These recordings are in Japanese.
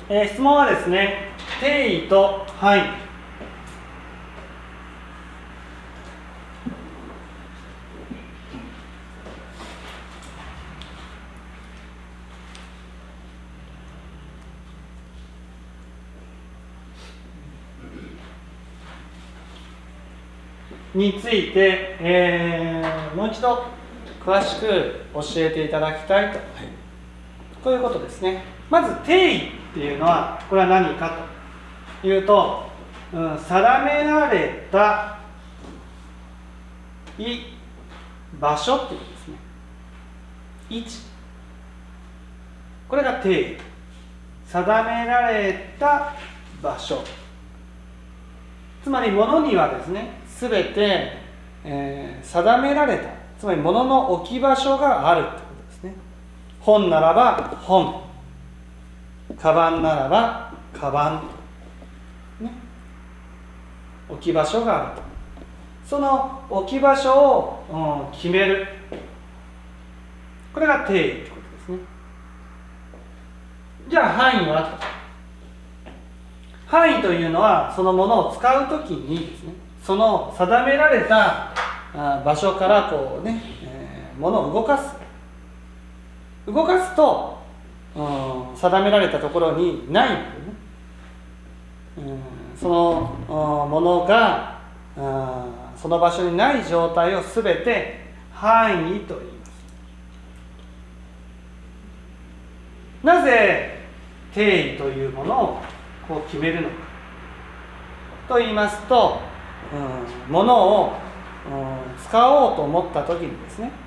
質問はですね、定位と範囲について、もう一度詳しく教えていただきたいと、ということですね。まず定位っていうのはこれは何かというと、定められた場所っていうことですね。位置、これが定位。定められた場所、つまり物にはですね、すべて、定められた、つまり物の置き場所があるということですね。本ならば本、カバンならばカバン、ね、置き場所があると。その置き場所を、決める、これが定位ということですね。じゃあ範囲は、範囲というのはそのものを使うときにですね、その定められた場所からこうね、ものを動かすと、定められたところにないのでね、そのものがその場所にない状態をすべて範囲と言います。なぜ定位というものをこう決めるのかと言いますと、ものを使おうと思った時にですね、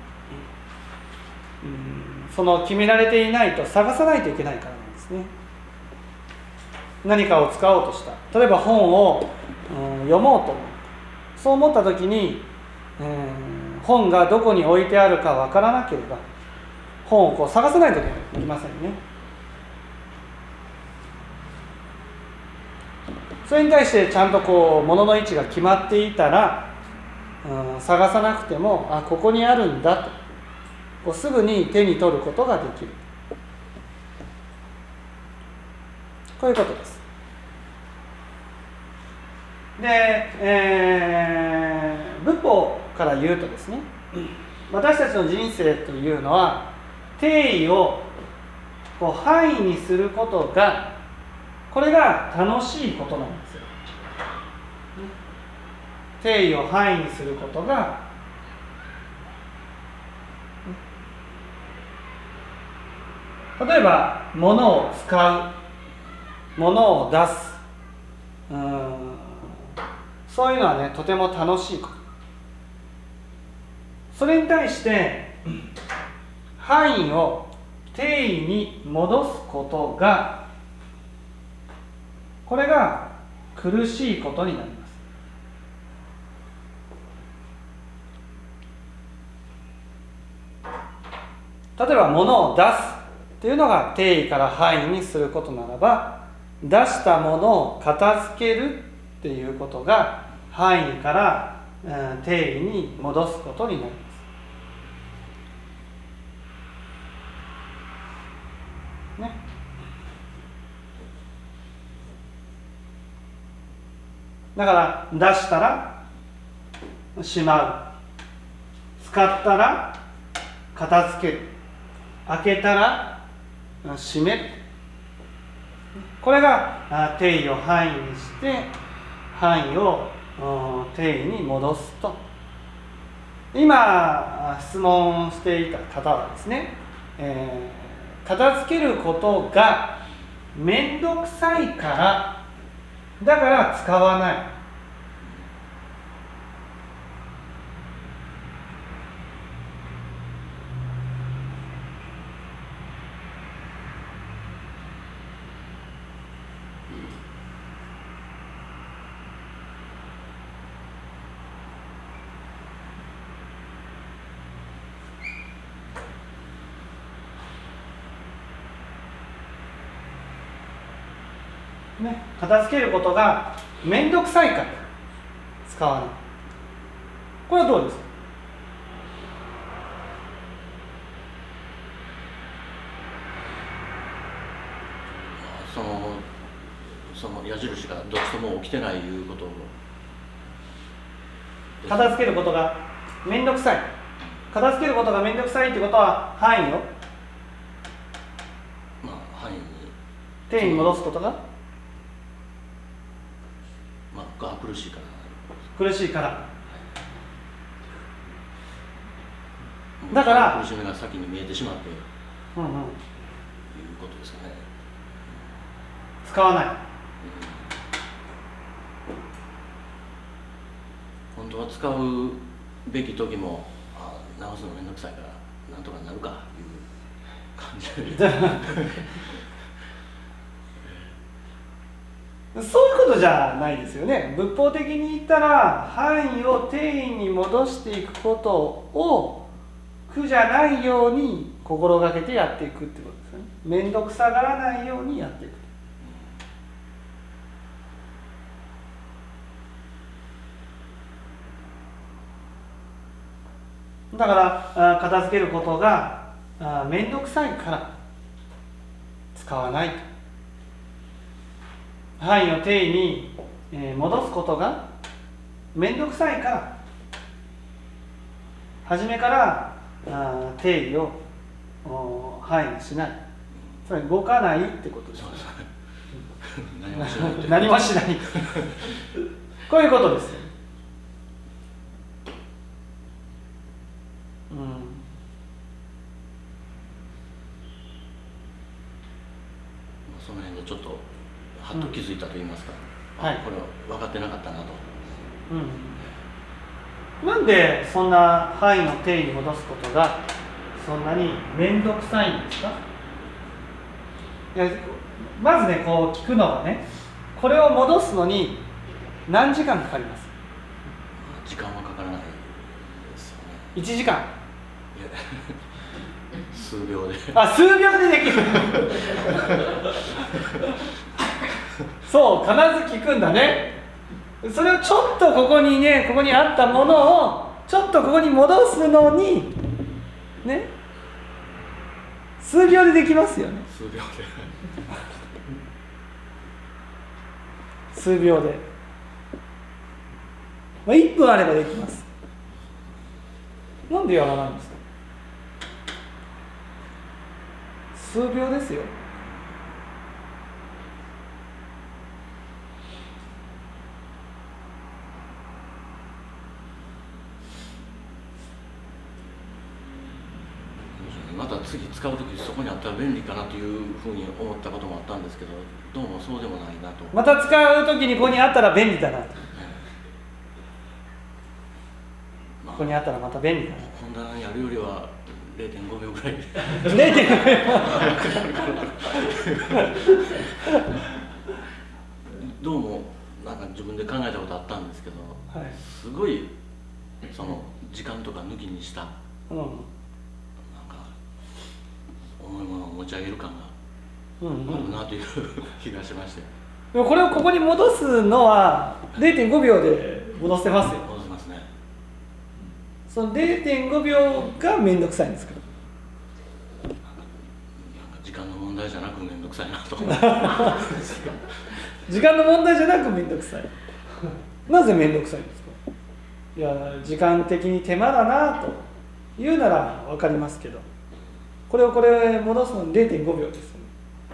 その決められていないと探さないといけないからなんですね。何かを使おうとした、例えば本を読もうと思う、そう思った時に、本がどこに置いてあるかわからなければ本をこう探さないといけませんね。それに対してちゃんとこう物の位置が決まっていたら、探さなくてもここにあるんだとこうすぐに手に取ることができる、こういうことです。で、仏法から言うとですね、私たちの人生というのは定位をこう範囲にすることが、これが楽しいことなんですよ。定位を範囲にすることが例えば物を使う、物を出す、そういうのはね、とても楽しいこと。それに対して範囲を定位に戻すことが、これが苦しいことになります。例えば物を出すっていうのが定位から範囲にすることならば、出したものを片付けるっていうことが範囲から定位に戻すことになります。ね。だから出したらしまう、使ったら片付ける、開けたら閉める、これが定位を範囲にして範囲を定位に戻すと。今質問していた方はですね、片付けることが面倒くさいからだから使わない、ね、片付けることが面倒くさいから使わない、これはどうですか？ そのその矢印がどっちとも起きてないいうことを片付けることがめんどくさい。片付けることがめんどくさいってことは範囲を範囲に定位に戻すことがが苦しいから苦しいから、だから苦しみが先に見えてしまって、いうことですかね。 使わない、 本当は使うべき時も直すのめんどくさいからなんとかなるかいう感じでそういうことじゃないですよね。仏法的に言ったら範囲を定位に戻していくことを苦じゃないように心がけてやっていくってことですよね。面倒くさがらないようにやっていく。だから片付けることが面倒くさいから使わないと。範囲を定位に戻すことが面倒くさいから初めから定位を範囲にしない、つまり動かないってことです。何もしないこういうことです。 その辺でちょっとはっと気づいたと言いますか、これは分かってなかったなと。 なんでそんな範囲の定位に戻すことがそんなに面倒くさいんですか？いや、まずね、こう聞くのはね、これを戻すのに何時間かかります？ 時間はかからないですよね。 1時間？ 数秒で。 数秒でできるそう、必ず聞くんだね。それをちょっとここにあったものをちょっとここに戻すのにね、数秒でできますよね。 数秒で数秒で、1分あればできます。なんでやらないんですか？数秒ですよ。 また次使うときそこにあったら便利かなというふうに思ったこともあったんですけど、どうもそうでもないなと。 また使うときにここにあったら便利だなと、ここにあったらまた便利だな。 本棚にあるよりは 0.5 秒ぐらい 0.5 秒どうもなんか自分で考えたことあったんですけど、すごいその時間とか抜きにした、なんか重いものを持ち上げる感があるなという気がしまして。 でもこれをここに戻すのは 0.5 秒で戻せますよ。 戻せますね。 その 0.5 秒がめんどくさいんですか？ なんか時間の問題じゃなくめんどくさいなと時間の問題じゃなくめんどくさいなぜめんどくさいんですか？いや、時間的に手間だなと言うなら分かりますけど、これ戻すのに 0.5 秒ですよね。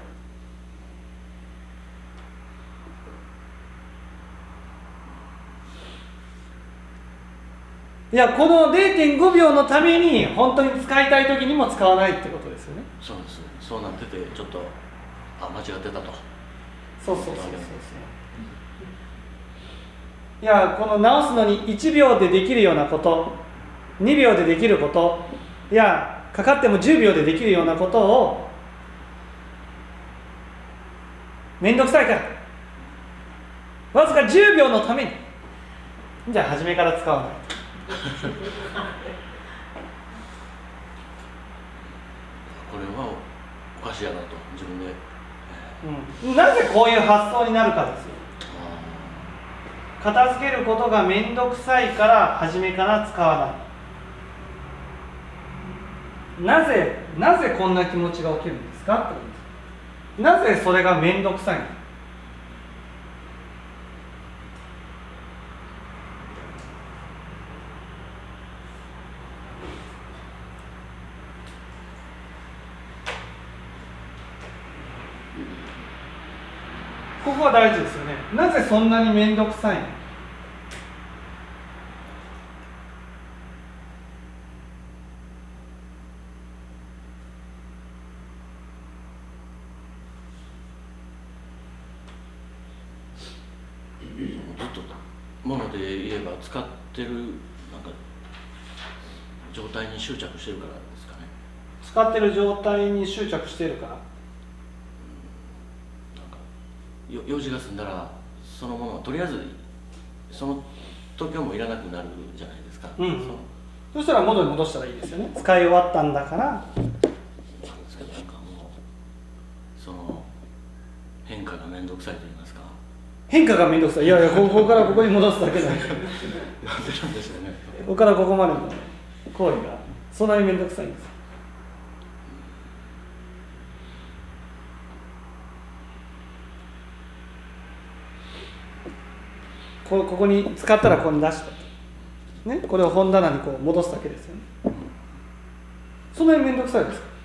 いや、この 0.5 秒のために本当に使いたい時にも使わないってことですよね。 そうです。そうなっててちょっと間違ってたと。 そういや、この直すのに1秒でできるようなこと、2秒でできること、いやかかっても10秒でできるようなことをめんどくさいからわずか10秒のためにじゃあ初めから使わないこれはおかしいやなと自分で、 なぜこういう発想になるかですよ。片付けることがめんどくさいから初めから使わない。なぜこんな気持ちが起きるんですかってことです。なぜそれがめんどくさいの？ ここは大事ですよね。なぜそんなに面倒くさいの？ ずっともので言えば使ってるなんか状態に執着してるからですかね。 使ってる状態に執着しているから。なんか用事が済んだらそのものはとりあえずその時はもういらなくなるじゃないですか。 そしたら元に戻したらいいですよね。使い終わったんだから。 なんですけど、なんかもうその変化が面倒くさいと言いますか。 変化が面倒くさい。いやいや、ここからここに戻すだけだよ。 なんでなんでしょうね。 ここからここまでの行為がそんなに面倒くさいんです。ここに使ったらここに出した、ね、これを本棚にこう戻すだけですよね。そんなに面倒くさいですか？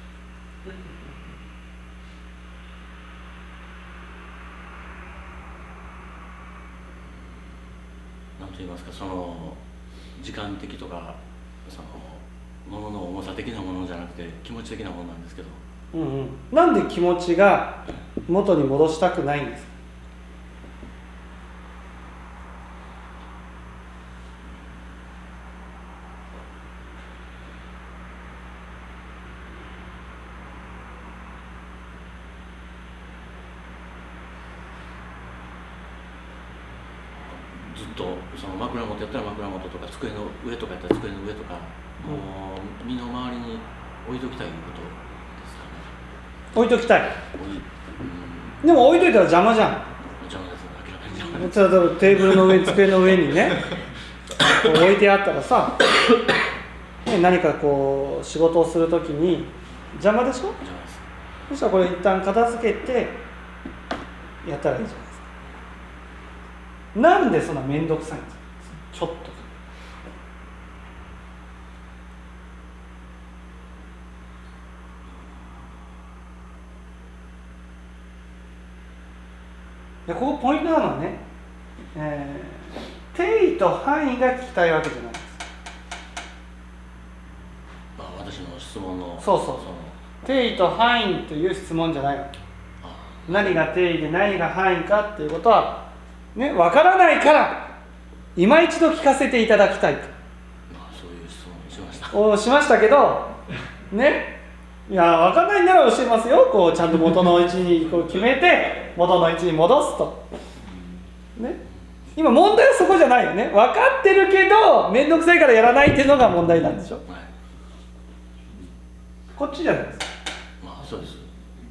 なんと言いますか、その時間的とかそのものの重さ的なものじゃなくて気持ち的なものなんですけど、 なんで気持ちが元に戻したくないんですか？ ずっとその枕元やったら枕元とか机の上とかやったら机の上とか、もう身の回りに置いときたいことですかね。 置いときたい。でも置いといたら邪魔じゃん。 邪魔です。明らかに邪魔です。例えばテーブルの上に机の上にねこう置いてあったらさ何かこう仕事をするときに邪魔でしょ。 邪魔です。 そしたらこれ一旦片付けてやったらいいじゃないですか。なんでそんな面倒くさいんですか？ちょっと。でここポイントなのはね、定位と範囲が聞きたいわけじゃないです。 私の質問のそう定位と範囲という質問じゃないわけ。何が定位で何が範囲かっていうことはね、分からないから今一度聞かせていただきたいと。 そういう質問しましたけどね、いや分かんないなら教えますよ。こうちゃんと元の位置にこう決めて元の位置に戻すと、ね、今問題はそこじゃないよね。分かってるけど面倒くさいからやらないっていうのが問題なんでしょ、こっちじゃないですか。 そうです。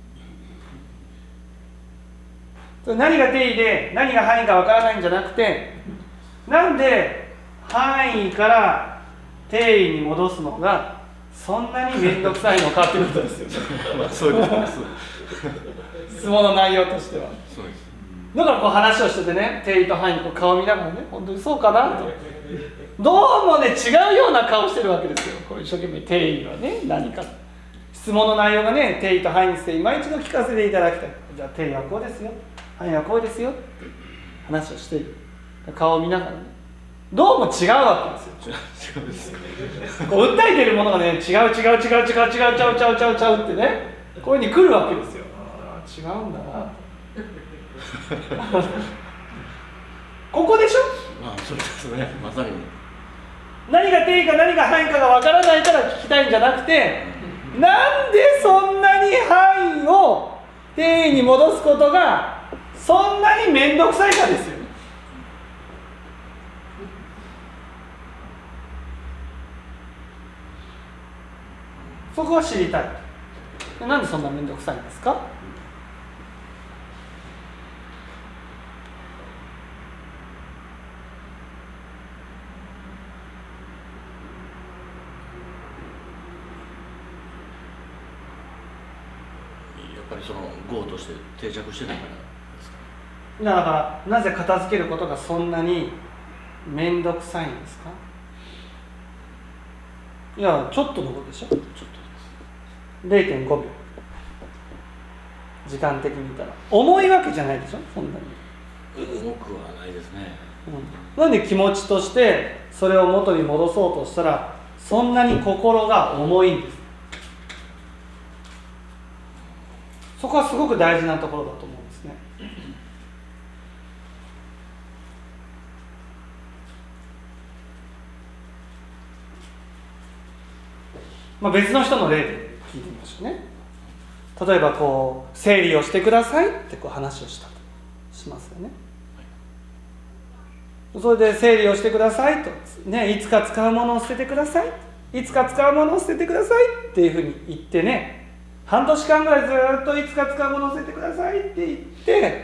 何が定位で何が範囲か分からないんじゃなくて、なんで範囲から定位に戻すのがそんなに面倒くさいのかっていうことですよ。 そういうことです。 質問の内容としては。 そうです。 だからこう話をしててね、定位と範囲こう顔見ながらね、本当にそうかなとどうもね違うような顔してるわけですよ。こう一生懸命定位はね何か、質問の内容がね定位と範囲にして今一度聞かせていただきたい。じゃあ定位はこうですよ、範囲はこうですよって話をしている。顔を見ながらね、どうも違うわけですよ。 違うです。 こう訴えているものがね、違うってね、こういうふうに来るわけですよ。違うんだなここでしょ。 そうですね、まさに。 何が定義か何が範囲かがわからないから聞きたいんじゃなくて、なんでそんなに範囲を定義に戻すことがそんなに面倒くさいかですよ。そこは知りたい。なんでそんな面倒くさいんですか？ やっぱりその業として定着してないからですか。 だからなぜ片付けることがそんなに面倒くさいんですか？いやちょっとのことでしょ。ちょっとです。0.5 秒時間的に見たら重いわけじゃないでしょ、そんなに重くはないですね、 なんで気持ちとしてそれを元に戻そうとしたらそんなに心が重いんです。そこはすごく大事なところだと思うんですね。別の人の例で聞いてみましょうね。例えばこう整理をしてくださいってこう話をしたとしますよね。それで整理をしてくださいと、ね、いつか使うものを捨ててください、いつか使うものを捨ててくださいっていうふうに言ってね、半年間ぐらいずっといつか使うものを捨ててくださいって言って、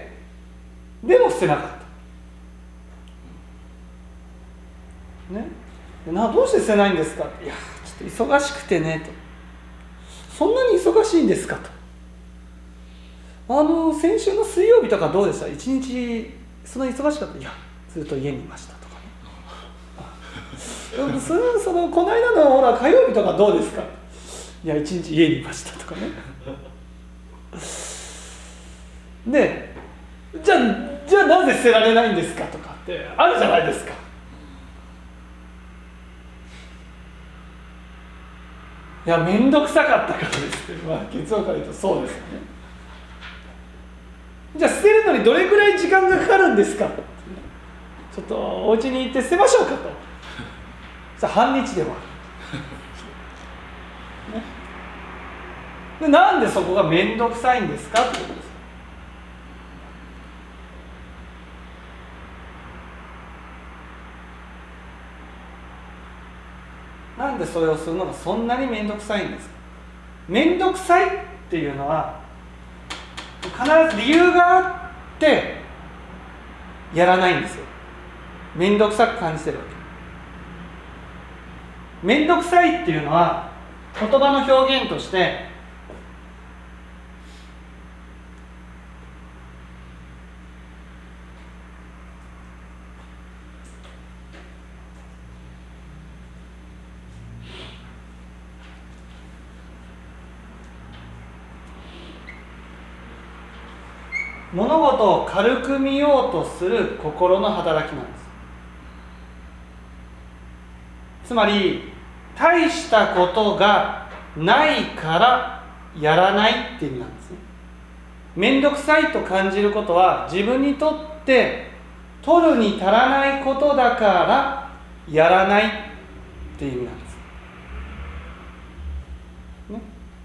でも捨てなかった、ね、どうして捨てないんですかって、いやちょっと忙しくてねと。そんなに忙しいんですかと。先週の水曜日とかどうでした、一日そんなに忙しかった、いやずっと家にいましたとかねそのこの間のほら火曜日とかどうですか、いや一日家にいましたとかねでじゃあなぜ捨てられないんですかとかってあるじゃないですか。いや面倒くさかったからですって、結論から言うとそうですよね。じゃあ捨てるのにどれくらい時間がかかるんですか、ちょっとお家に行って捨てましょうかと。さあ半日で終わる、ね、でなんでそこが面倒くさいんですかってことです。なんでそれをするのがそんなに面倒くさいんですか。面倒くさいっていうのは必ず理由があってやらないんですよ。面倒くさく感じてるわけ。面倒くさいっていうのは言葉の表現として物事を軽く見ようとする心の働きなんです。つまり大したことがないからやらないっていう意味なんですね。面倒くさいと感じることは自分にとって取るに足らないことだからやらないっていう意味なんです、ね、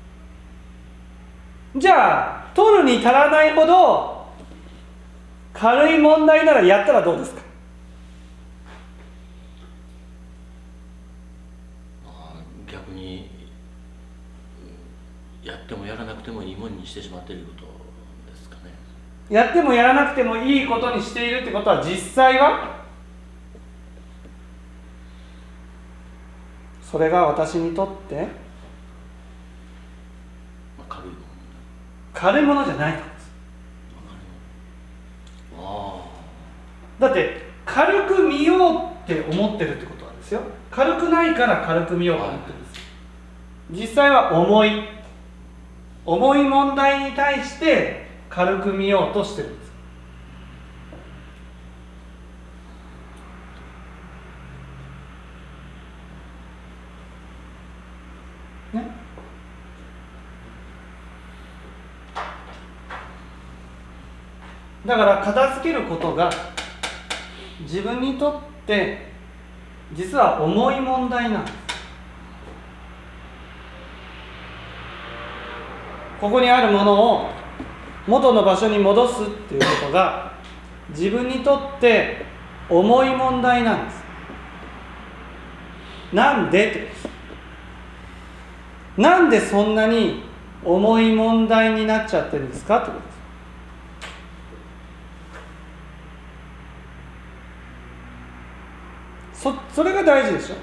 じゃあ取るに足らないほど軽い問題ならやったらどうですか。 逆にやってもやらなくてもいいものにしてしまっていることですかね。 やってもやらなくてもいいことにしているってことは実際はそれが私にとって軽いものじゃないと思うんです。だって軽く見ようって思ってるってことなんですよ。軽くないから軽く見ようと思ってるんです。実際は重い問題に対して軽く見ようとしてるんです。ね。だから片付けることが自分にとって実は重い問題なんです。ここにあるものを元の場所に戻すっていうことが自分にとって重い問題なんです。なんでってです。なんでそんなに重い問題になっちゃってるんですかってことです。それが大事でしょ。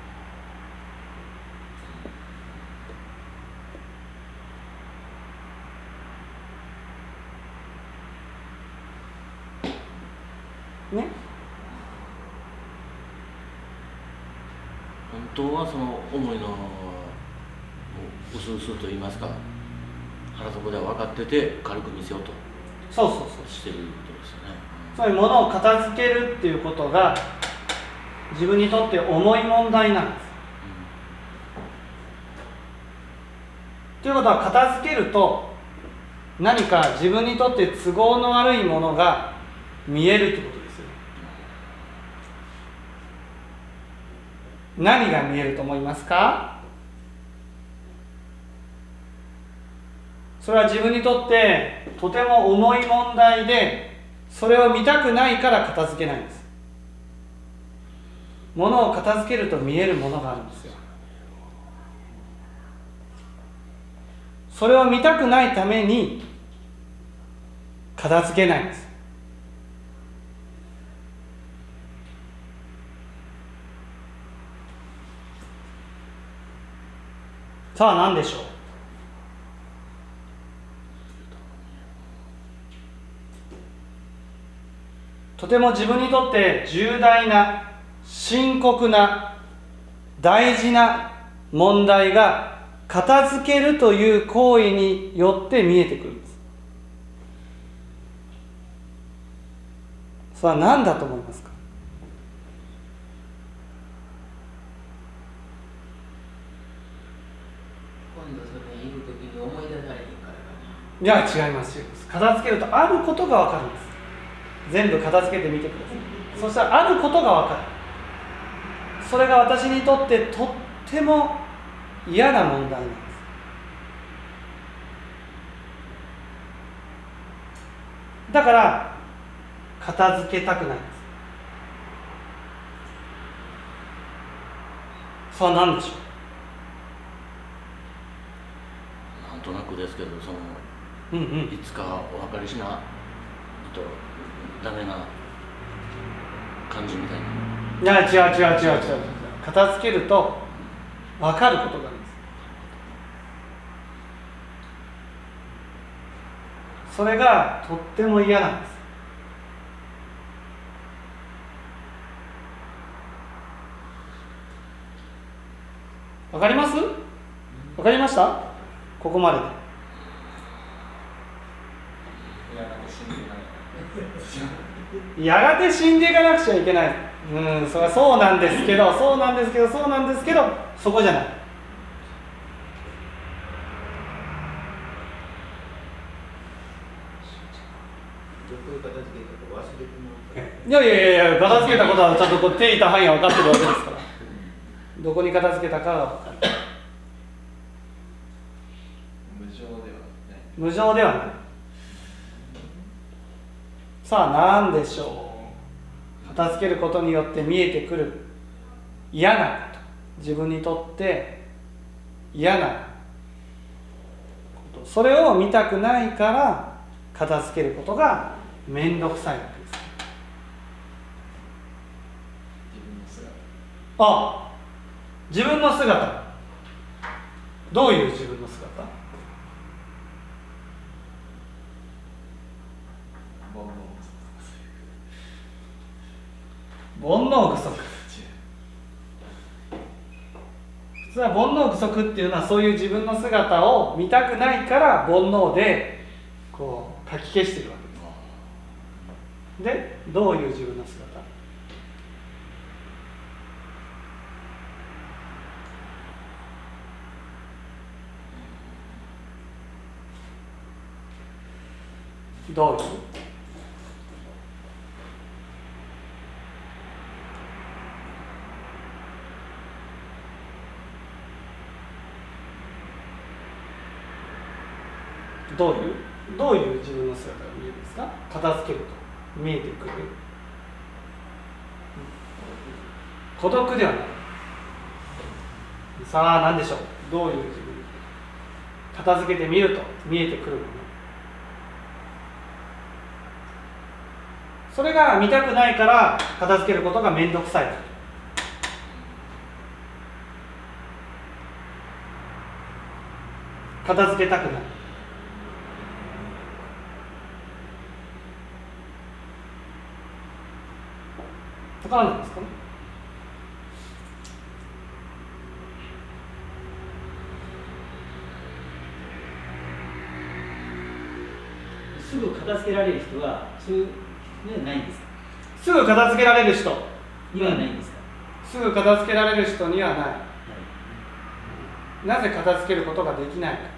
ね。 本当はその思いのうすうすと言いますか、 腹底では分かってて軽く見せようとそうそうそうしてることですよね。 そういうものを片付けるっていうことが自分にとって重い問題なんです。ということは、片付けると何か自分にとって都合の悪いものが見えるってことですよ。何が見えると思いますか？それは自分にとってとても重い問題で、それを見たくないから片付けないんです。物を片付けると見えるものがあるんですよ。それを見たくないために片付けないんです。さあ何でしょう。とても自分にとって重大な深刻な大事な問題が片付けるという行為によって見えてくるんです。それは何だと思いますか？ 今度それにいるときに思い出されへんからかな。いや違いますよ。片付けるとあることが分かるんです。全部片付けてみてください。そしたらあることが分かる。それが私にとってとっても嫌な問題なんです。だから片付けたくないんです。さあ何でしょなんとなくですけど、その、いつかお分かりしないとダメな感じみたいな。 いや違う。片付けると分かることがあるんです。それがとっても嫌なんです。わかります？わかりました？ここまでで。やがて死んでいかなくちゃいけない。それはそうなんですけど、そこじゃない。いや、片付けたことはちゃんとこう手いた範囲は分かってるわけですから。どこに片付けたかが分かる。無常ではない。さあ何でしょう。片付けることによって見えてくる嫌なこと、自分にとって嫌なこと、それを見たくないから片付けることが面倒くさいわけです。自分の姿。どういう自分の姿？煩悩具足。普通は煩悩具足っていうのは、そういう自分の姿を見たくないから煩悩でこうかき消してるわけです。で、どういう自分の姿？どういう？どういう自分の姿が見えるんですか？片付けると見えてくる孤独ではない。さあ何でしょう。どういう自分？片付けてみると見えてくるもの、それが見たくないから片付けることが面倒くさい。片付けたくない。わからないですかね。 片付けられる人はそういうのはないんですか？ すぐ片付けられる人にはないんですか？ すぐ片付けられる人にはない。なぜ片付けることができないか。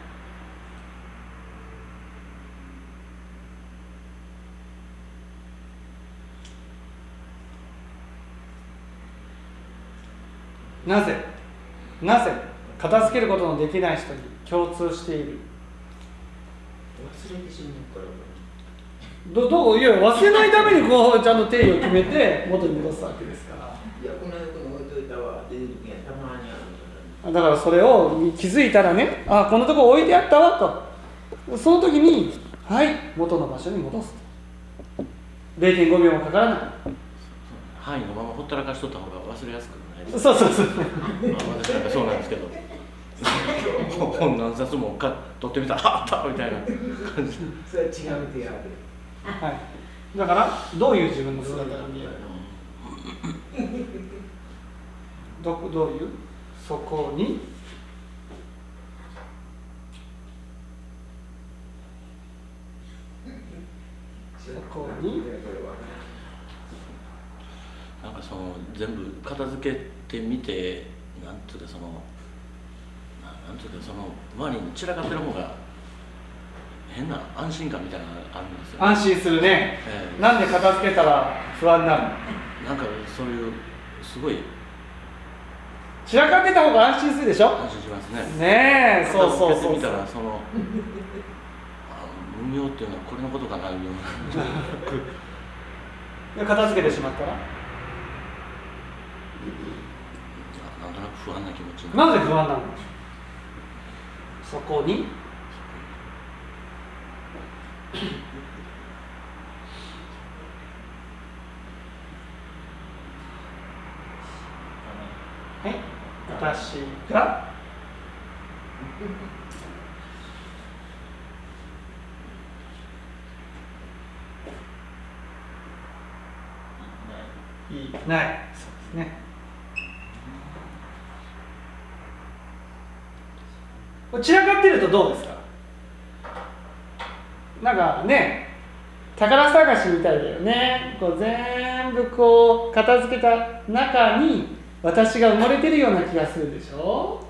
なぜ片付けることのできない人に共通している。 忘れてしまうから。 いや忘れないためにこうちゃんと定義を決めて元に戻すわけですから。 いや、この横に置いといたわっていう時はたまにあるから。 だからそれを気づいたらね、あ、このとこ置いてあったわと、その時にはい元の場所に戻すと。0.5 秒もかからない。 範囲のままほったらかしとった方が忘れやすくないですそうか？私なんかそうなんですけど本何冊も取ってみたらあったみたいな感じ。 それは違う手やる。 はい、だからどういう自分の姿が見えるの？どういうそこになんかその全部片付けてみて、なんていうかその周りに散らかってる方が変な安心感みたいなのがあるんですよ。 安心するね、なんで片付けたら不安になるの？ なんかそういうすごい散らかってた方が安心するでしょ？ 安心しますね。 ねえ、そうそうそう。 見たらその無明っていうのはこれのことかないうような片付けてしまったらなんとなく不安な気持ちになぜ不安なの？そこにはい、私がいない。そうですね。これ散らかってるとどうですか？なんかね、宝探しみたいだよね。こう全部こう片付けた中に私が埋もれてるような気がするでしょ。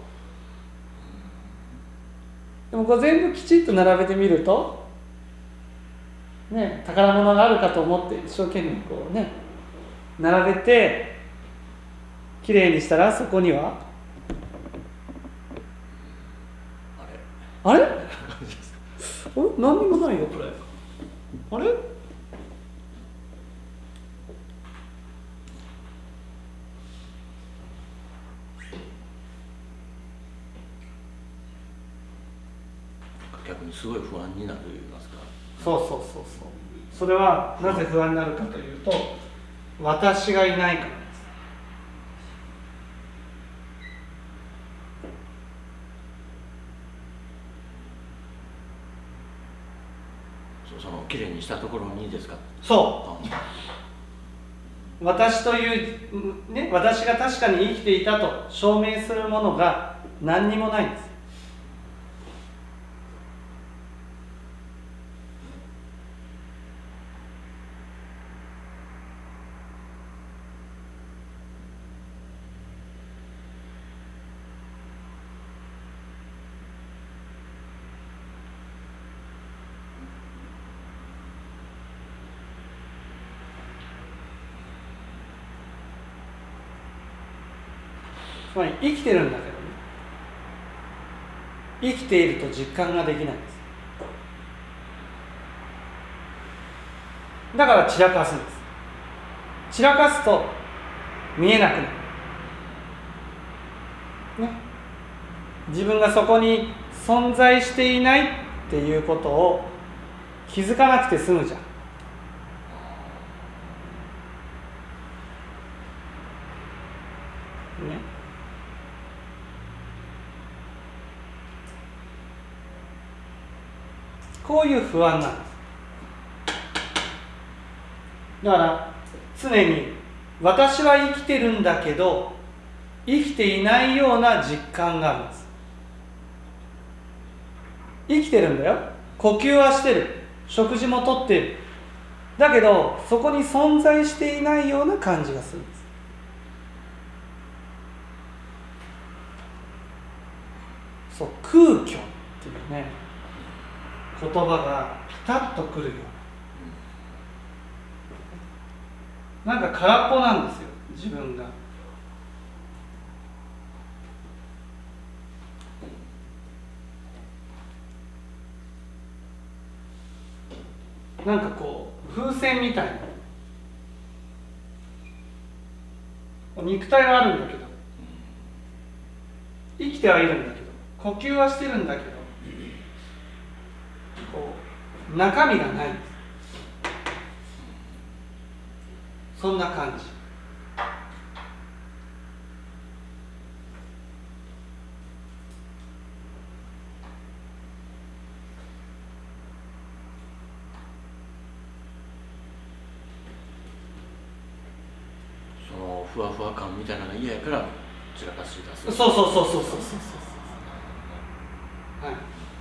でもこう全部きちっと並べてみるとね、宝物があるかと思って一生懸命こうね並べてきれいにしたら、そこにはあれ何にもないよこれ。あれ逆にすごい不安になると言いますか。 そう。それはなぜ不安になるかというと、私がいないからです。 そのきれいにしたところにですか？ そう。私というね、私が確かに生きていたと証明するものが何にもないんです。つまり生きてるんだけどね、生きていると実感ができないんです。だから散らかすんです。散らかすと見えなくなる、ね、自分がそこに存在していないっていうことを気づかなくて済むじゃん。ね、こういう不安なんです。だから常に私は生きてるんだけど生きていないような実感があるんです。生きてるんだよ、呼吸はしてる、 食事もとっている。だけどそこに存在していないような感じがするんです。そう、空虚っていうね言葉がピタッとくるような、なんか空っぽなんですよ、自分が。なんかこう風船みたいな、肉体はあるんだけど、生きてはいるんだけど、呼吸はしてるんだけど、こう中身がないんです。そんな感じ。 ふわふわ感みたいなのが嫌やから散らかし出す。 そうそうそうそうそうそうそう。はい。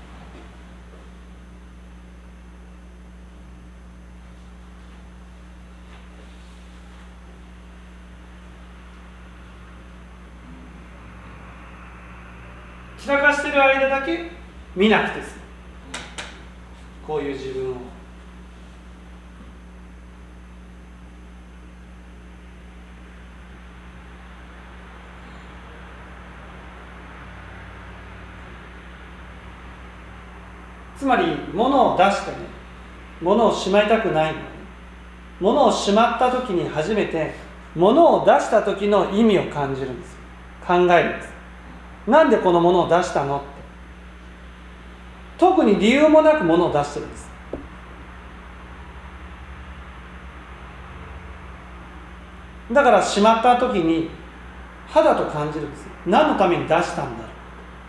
散らかしてる間だけ見なくて済む。こういう自分を。つまり物を出してね、物をしまいたくないのね。物をしまった時に初めて物を出した時の意味を感じるんです。考えるんです。なんでこの物を出したのって。特に理由もなく物を出してるんです。だからしまった時に肌と感じるんです。何のために出したんだろう。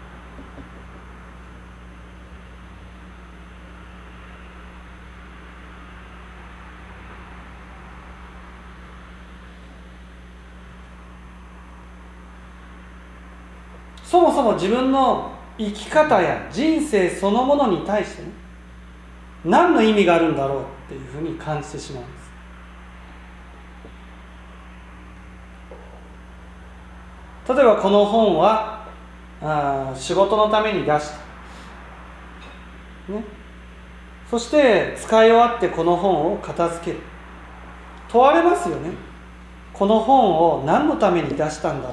そもそも自分の生き方や人生そのものに対してね、何の意味があるんだろうっていうふうに感じてしまうんです。例えばこの本は仕事のために出した、ね、そして使い終わってこの本を片付ける。問われますよね。この本を何のために出したんだろう。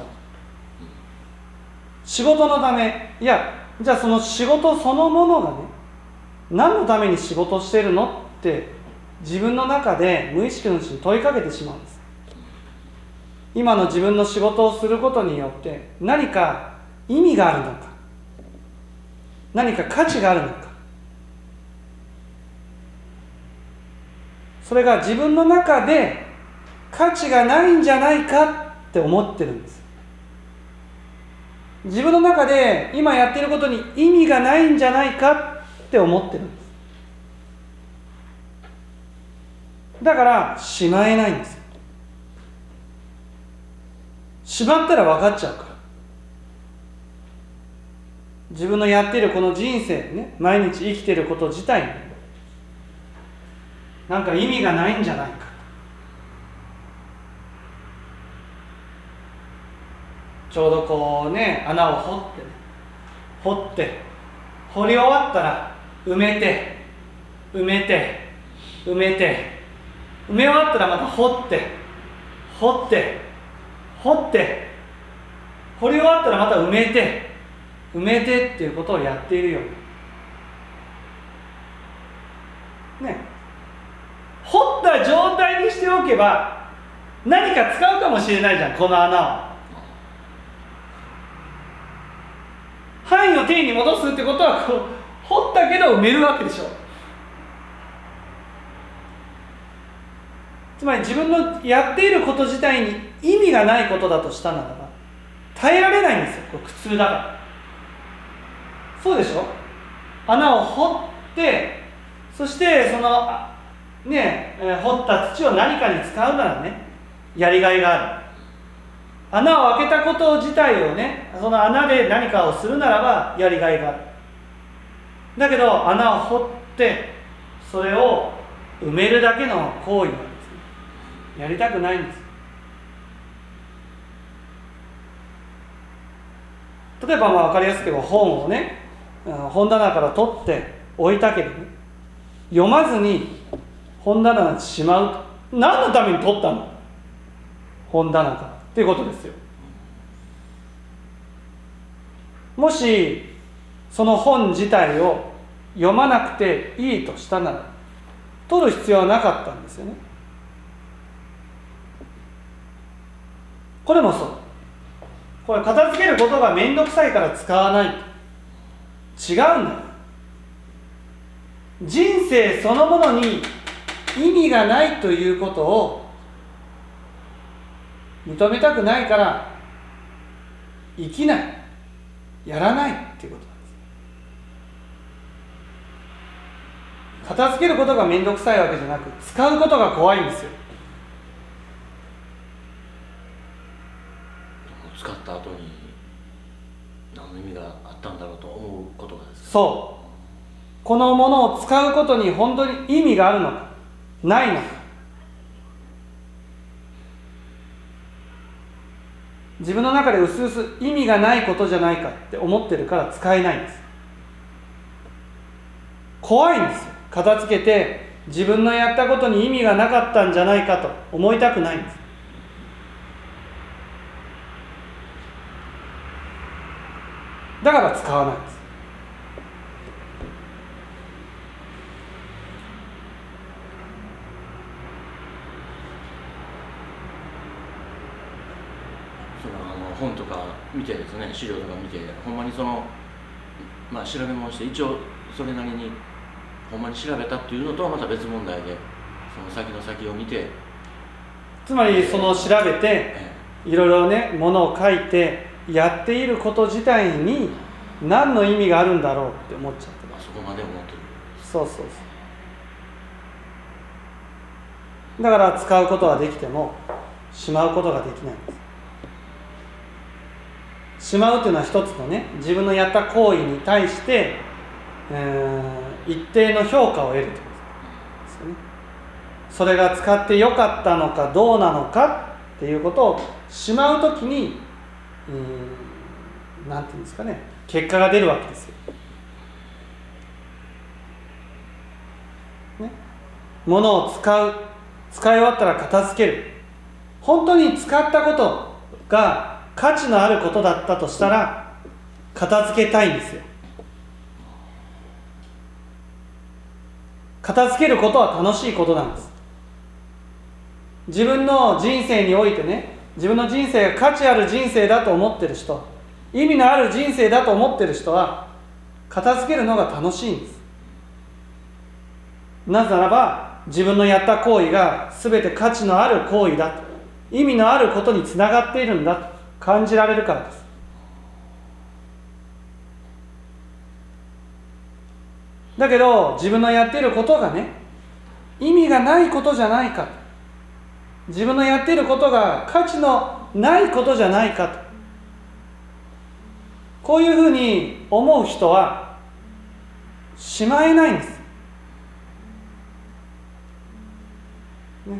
仕事のため。いや、じゃあその仕事そのものがね、何のために仕事してるのって自分の中で無意識のうちに問いかけてしまうんです。今の自分の仕事をすることによって何か意味があるのか、何か価値があるのか、それが自分の中で価値がないんじゃないかって思ってるんです。自分の中で今やっていることに意味がないんじゃないかって思ってるんです。だからしまえないんです。しまったら分かっちゃうから。自分のやっているこの人生ね、毎日生きていること自体になんか意味がないんじゃないか。ちょうどこうね、穴を掘って掘り終わったら埋め終わったらまた掘り終わったらまた埋めてっていうことをやっているようにね、掘った状態にしておけば何か使うかもしれないじゃん、この穴を。範囲を定に戻すってことはこう掘ったけど埋めるわけでしょ。つまり自分のやっていること自体に意味がないことだとしたならば耐えられないんですよ、これ苦痛だから。そうでしょ。穴を掘ってそしてそのね、掘った土を何かに使うならね、やりがいがある。穴を開けたこと自体をね、その穴で何かをするならばやりがいがある。だけど穴を掘ってそれを埋めるだけの行為なんですね。やりたくないんです。例えば分かりやすく言えば本をね、本棚から取って置いたけどね、読まずに本棚にしまうと。何のために取ったの？本棚からっていうことですよ。もしその本自体を読まなくていいとしたなら取る必要はなかったんですよね。これもそう。これ片付けることが面倒くさいから使わない。違うんだよ。人生そのものに意味がないということを認めたくないから生きない、やらないっていうことなんです。片付けることが面倒くさいわけじゃなく、使うことが怖いんですよ。 使った後に何の意味があったんだろうと思うことがですか。 そう。このものを使うことに本当に意味があるのか、ないのか。自分の中でうすうす意味がないことじゃないかって思ってるから使えないんです。怖いんですよ。片付けて自分のやったことに意味がなかったんじゃないかと思いたくないんです。だから使わないんです。 本とか見てですね、資料とか見て、ほんまにその、調べ物して、一応それなりにほんまに調べたっていうのとはまた別問題で、その先の先を見て、 つまりその調べて、いろいろね、ものを書いてやっていること自体に何の意味があるんだろうって思っちゃってます。 そこまで思ってる。 そうそうそう。だから使うことはできてもしまうことができないんです。しまうというのは一つのね、自分のやった行為に対して、一定の評価を得るということですよね。それが使ってよかったのかどうなのかっていうことをしまうときに、なんていうんですかね、結果が出るわけですよ。ね、物を使い終わったら片付ける。本当に使ったことが価値のあることだったとしたら片付けたいんですよ。片付けることは楽しいことなんです。自分の人生においてね、自分の人生が価値ある人生だと思ってる人、意味のある人生だと思ってる人は片付けるのが楽しいんです。なぜならば自分のやった行為が全て価値のある行為だと、意味のあることにつながっているんだと感じられるからです。だけど自分のやっていることがね、意味がないことじゃないか、自分のやっていることが価値のないことじゃないかと、こういうふうに思う人はしまえないんです、ね、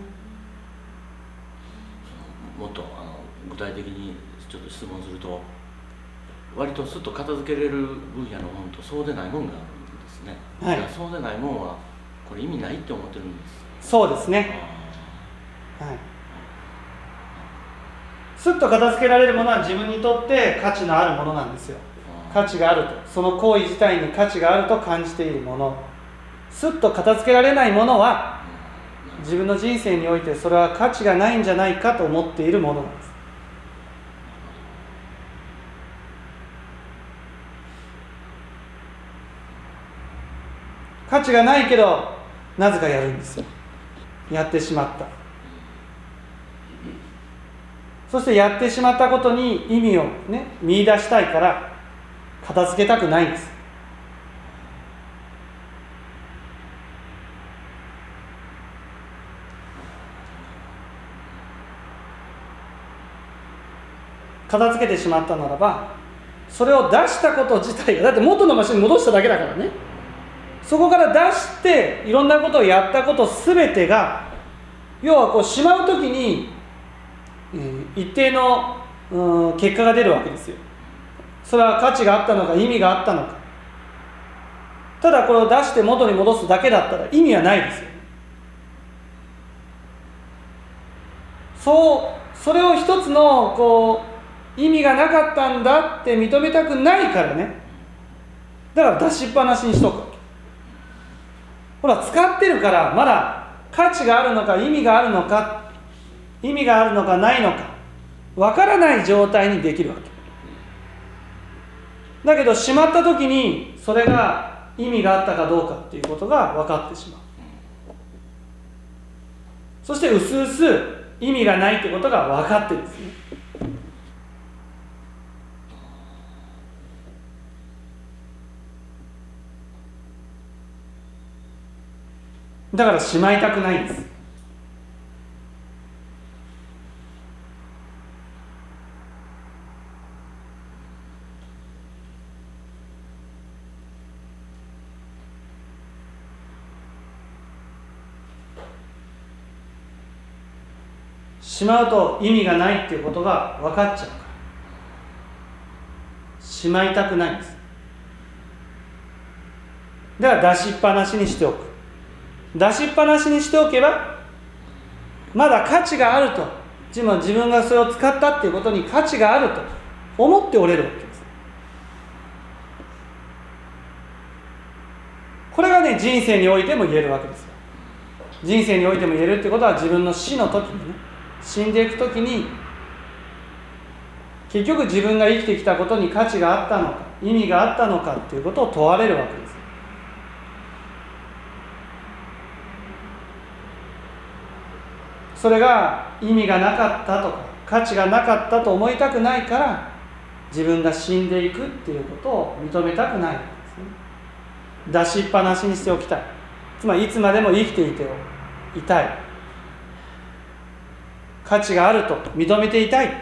もっと具体的にちょっと質問すると、割とすっと片付けれる分野の本とそうでないもんがあるんですね。はい、そうでないもんはこれ意味ないって思ってるんです。 そうですね。はい。すっと片付けられるものは自分にとって価値のあるものなんですよ。価値があると、その行為自体に価値があると感じているもの。すっと片付けられないものは自分の人生においてそれは価値がないんじゃないかと思っているものなんです。価値がないけどなぜかやるんですよ。やってしまった。そしてやってしまったことに意味をね、見出したいから片付けたくないんです。片付けてしまったならば、それを出したこと自体が、だって元の場所に戻しただけだからね、 そこから出していろんなことをやったこと全てが、要はこうしまうときに、一定の、結果が出るわけですよ。それは価値があったのか意味があったのか。ただこれを出して元に戻すだけだったら意味はないですよ。それを一つのこう意味がなかったんだって認めたくないからね。だから出しっぱなしにしとくわけ。ほら、使ってるからまだ価値があるのか意味があるのか、意味があるのかないのかわからない状態にできるわけだけど、しまった時にそれが意味があったかどうかっていうことが分かってしまう。そしてうすうす意味がないってことが分かってるんですね。だからしまいたくないんです。しまうと意味がないっていうことが分かっちゃうからしまいたくないんです。だから出しっぱなしにしておく。出しっぱなしにしておけばまだ価値があると、自分がそれを使ったっていうことに価値があると思っておれるわけです。これがね、人生においても言えるわけですよ。人生においても言えるってことは、自分の死の時にね、死んでいく時に結局自分が生きてきたことに価値があったのか意味があったのかっていうことを問われるわけです。それが意味がなかったとか価値がなかったと思いたくないから、自分が死んでいくっていうことを認めたくないわけですね。出しっぱなしにしておきたい。つまりいつまでも生きていていたい、価値があると認めていたい。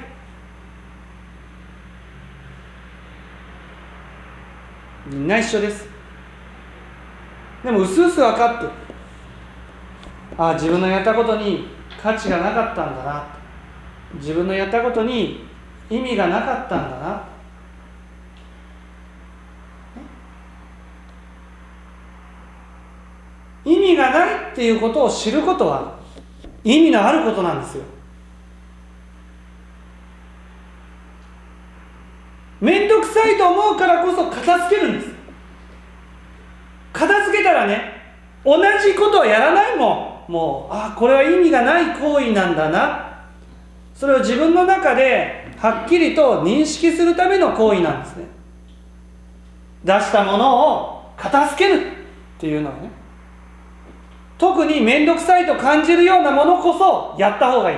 みんな一緒です。でもうすうす分かってる。ああ、自分のやったことに価値がなかったんだな、自分のやったことに意味がなかったんだな。意味がないっていうことを知ることは意味のあることなんですよ。めんどくさいと思うからこそ片付けるんです。片付けたらね、同じことはやらないもん。もうこれは意味がない行為なんだな、それを自分の中ではっきりと認識するための行為なんですね。出したものを片付けるっていうのはね、特に面倒くさいと感じるようなものこそやった方がいい。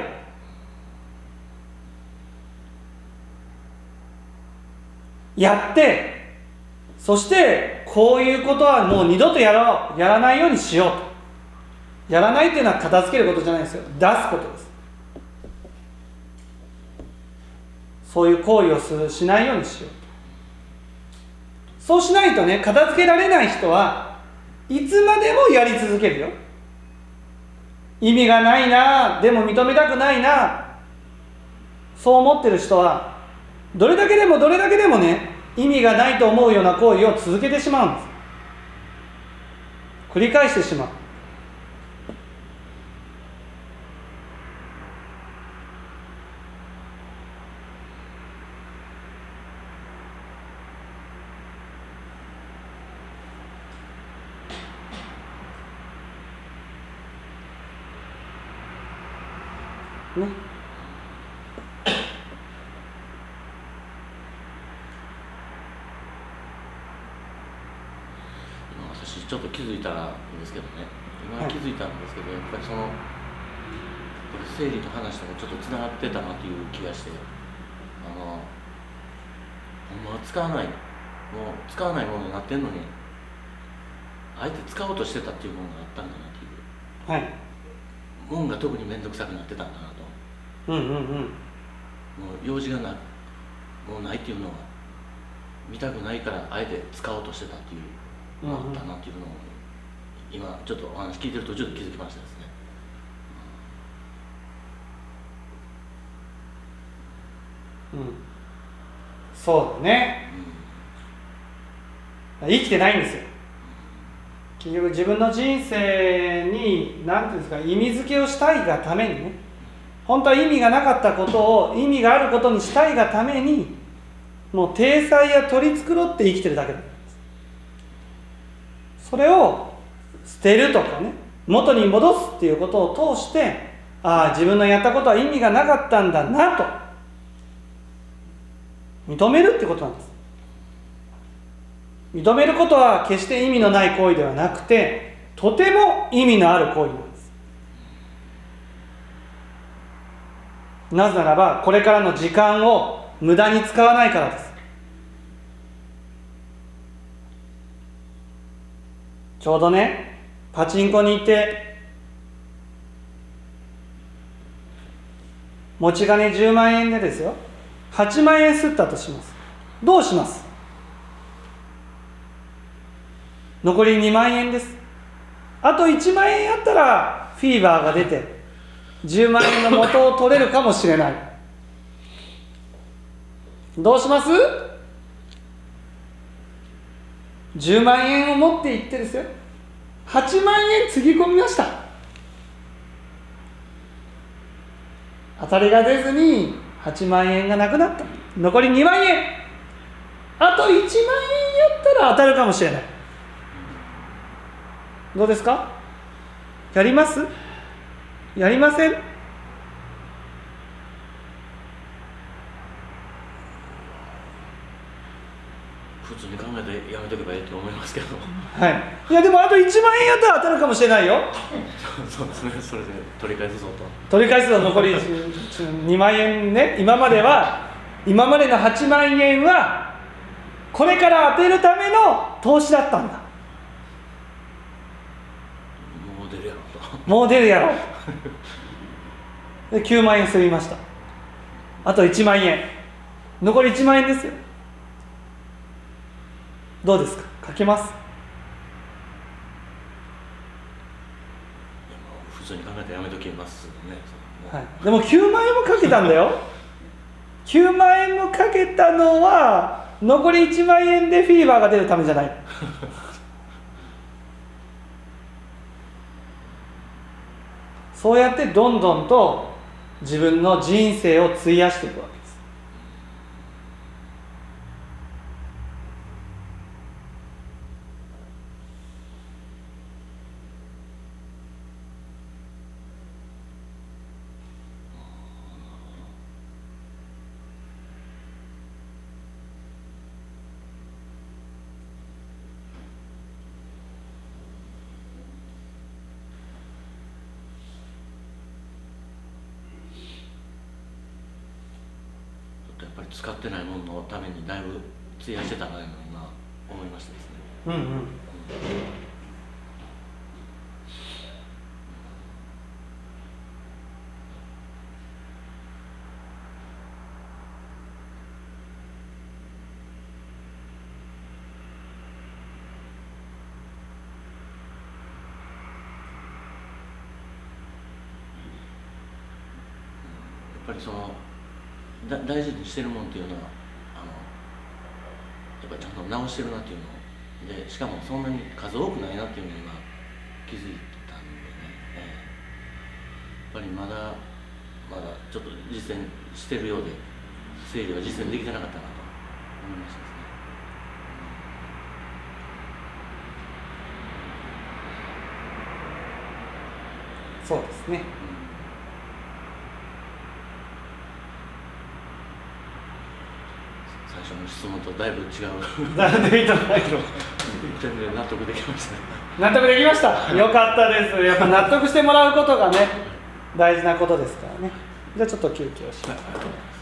やって、そしてこういうことはもう二度とやらないようにしようと。やらないっていうのは片付けることじゃないですよ。出すことです。そういう行為をしないようにしよう。そうしないとね、片付けられない人はいつまでもやり続けるよ。意味がないな、でも認めたくないな、そう思ってる人はどれだけでもね、意味がないと思うような行為を続けてしまうんです。繰り返してしまう。ね、 私ちょっと気づいたんですけどね、今気づいたんですけど、やっぱり生理と話ともちょっとつながってたなという気がして、ほんまは使わないものになってんのに、あえて使おうとしてたっていうものがあったんだなっていう、 はい、 もんが特に面倒くさくなってたんだなと。もう用事がもうないっていうのは見たくないからあえて使おうとしてたっていうのがあったなっていうのを今ちょっとお話聞いてる途中で気づきましたですね。 うん、そうだね、生きてないんですよ。結局自分の人生に何ていうんですか、意味付けをしたいがためにね、本当は意味がなかったことを意味があることにしたいがために、もう体裁や取り繕って生きてるだけなんです。それを捨てるとかね、元に戻すっていうことを通して、ああ自分のやったことは意味がなかったんだなと認めるってことなんです。認めることは決して意味のない行為ではなくて、とても意味のある行為なんです。なぜならばこれからの時間を無駄に使わないからです。ちょうどね、パチンコに行って持ち金10万円でですよ、8万円吸ったとします。どうします？残り2万円です。あと1万円やったらフィーバーが出て10万円の元を取れるかもしれない。どうします？ 10 万円を持っていってですよ、8万円つぎ込みました。当たりが出ずに8万円がなくなった。残り2万円、あと1万円やったら当たるかもしれない。どうですか？やります？やりません？ 普通に考えてやめとけばいいと思いますけど。 はい。いやでもあと1万円やったら当たるかもしれないよ。 そうですね。それで取り返すぞと。 取り返すぞ。残り2万円ね。今までの8万円はこれから当てるための投資だったんだ。 もう出るやろと。 もう出るやろで9万円済みました。あと1万円、残り1万円ですよ。どうですか？かけます？ 普通に考えてやめときますね。 はい、でも9万円もかけたんだよ9万円もかけたのは残り1万円でフィーバーが出るためじゃないそうやってどんどんと自分の人生を費やしていくわけです。 やっぱり使ってないもののためにだいぶ費やしてたなと今思いましたですね。 うんうん。 やっぱりその大事にしてるもんっていうのはやっぱりちゃんと直してるなっていうので、しかもそんなに数多くないなっていうのに今気づいたんでね、やっぱりまだちょっと実践してるようで整理は実践できてなかったなと思いましたですね。 そうですね。 最初の質問とだいぶ違う全然納得できました。 納得できました。よかったです。やっぱ納得してもらうことがね大事なことですからね。じゃあちょっと休憩をします。